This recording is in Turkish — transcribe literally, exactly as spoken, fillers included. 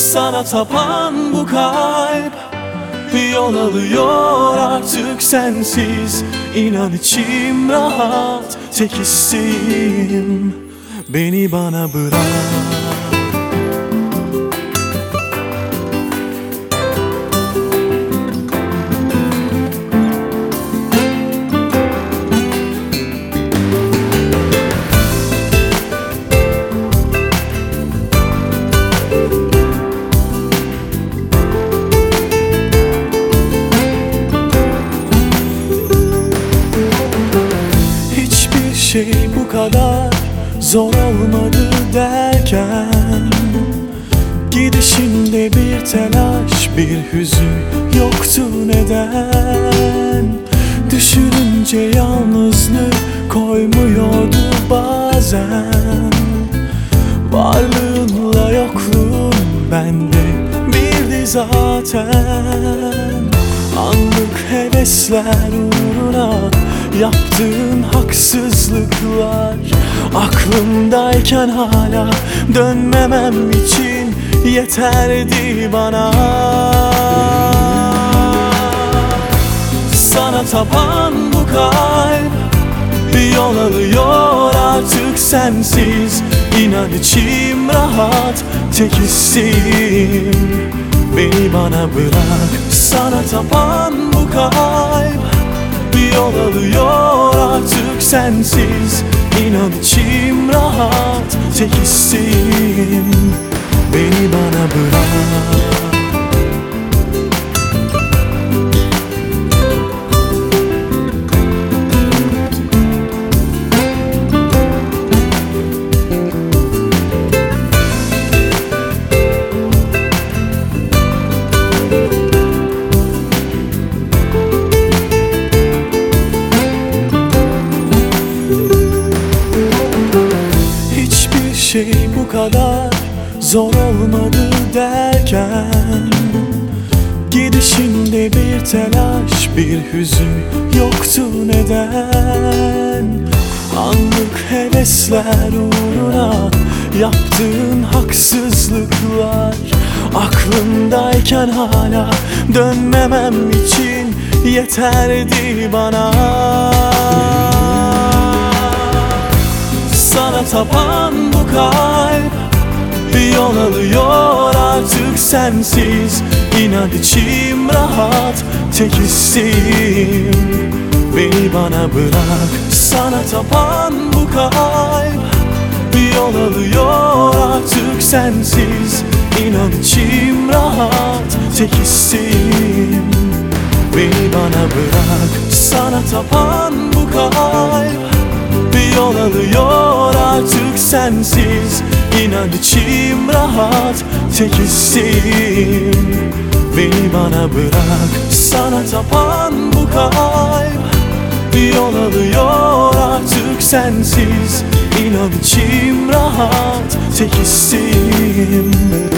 Sana tapan bu kalp yol alıyor artık sensiz. İnan içim rahat, tek isteğim beni bana bırak. Şey bu kadar zor olmadı derken, gidişinde bir telaş, bir hüzün yoktu neden? Düşününce yalnızlık koymuyordu bazen. Varlığınla yokluğun bende birdi zaten. Anlık hevesler uğruna yaptığın haksızlıklar aklımdayken hala dönmemem için yeterdi bana. Sana tapan bu kalp yol alıyor artık sensiz. İnan içim rahat, tek isteğim beni bana bırak. Sana tapan bu kalp yol alıyor artık sensiz. İnan içim rahat, tek isteğim beni bana bırak. Şey bu kadar zor olmadı derken, gidişinde bir telaş, bir hüzün yoktu neden? Anlık hevesler uğruna yaptığın haksızlıklar aklımdayken hala dönmemem için yeterdi bana. Sana tapan bu kalp yol alıyor artık sensiz. İnan içim rahat, tek isteğim beni bana bırak. Sana tapan bu kalp yol alıyor artık sensiz. İnan içim rahat, tek isteğim beni bana bırak. Sana tapan bu kalp yol alıyor artık sensiz. İnan içim rahat, tek isteğim beni bana bırak. Sana tapan bu kalp yol alıyor artık sensiz. İnan içim rahat, tek isteğim